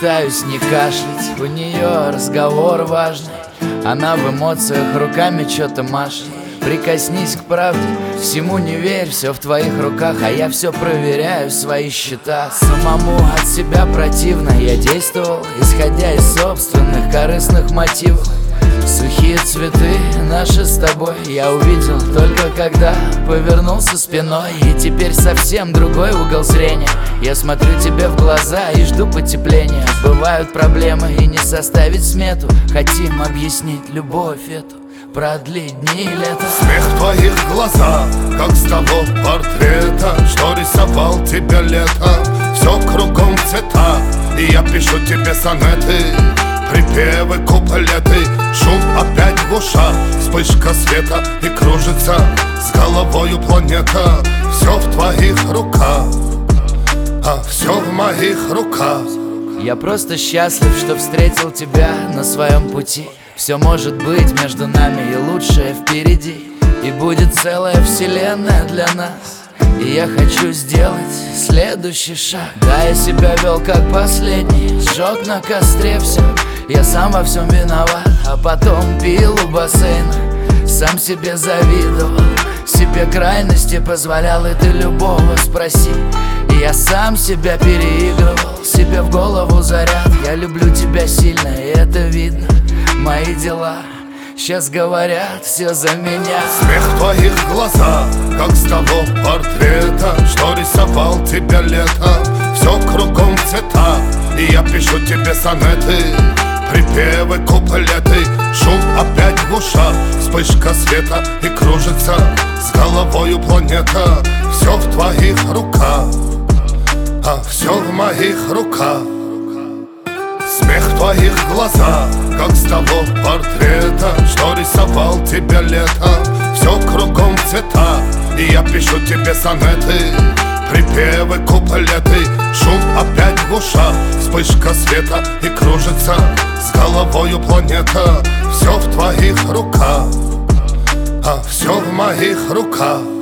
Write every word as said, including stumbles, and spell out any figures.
пытаюсь не кашлять, у нее разговор важный. Она в эмоциях руками что-то машет. Прикоснись к правде, всему не верь, все в твоих руках. А я все проверяю, свои счета. Самому от себя противно, я действовал, исходя из собственных корыстных мотивов. Сухие цветы наши с тобой я увидел только когда повернулся спиной. И теперь совсем другой угол зрения. Я смотрю тебе в глаза и жду потепления. Бывают проблемы и не составить смету. Хотим объяснить любовь эту, продлить дни и лето. Смех в твоих глазах, как с того портрета, что рисовал тебя летом. Все кругом в цветах, и я пишу тебе сонеты, припевы, куплеты. Шум опять в ушах, вспышка света, и кружится с головою планета. Все в твоих руках, а все в моих руках. Я просто счастлив, что встретил тебя на своем пути. Все может быть между нами, и лучшее впереди. И будет целая вселенная для нас. И я хочу сделать следующий шаг. Да, я себя вел как последний, сжег на костре все. Я сам во всем виноват, а потом пил у бассейна. Сам себе завидовал, себе крайности позволял, и ты любого спроси. И я сам себя переигрывал, себе в голову заряд. Я люблю тебя сильно, и это видно. Мои дела сейчас говорят все за меня. Смех в твоих глазах, как с того портрета, что рисовал тебя летом. Все кругом в цветах, и я пишу тебе сонеты, припевы, куплеты. Шум опять в ушах, вспышка света, и кружится с головою планета. Все в твоих руках, а все в моих руках. Смех в твоих глазах, как с того портрета, что рисовал тебя летом. Все кругом в цветах, и я пишу тебе сонеты, припевы, куплеты. Шум опять в ушах, вспышка света, и кружится с головою планета. Все в твоих руках, а все в моих руках.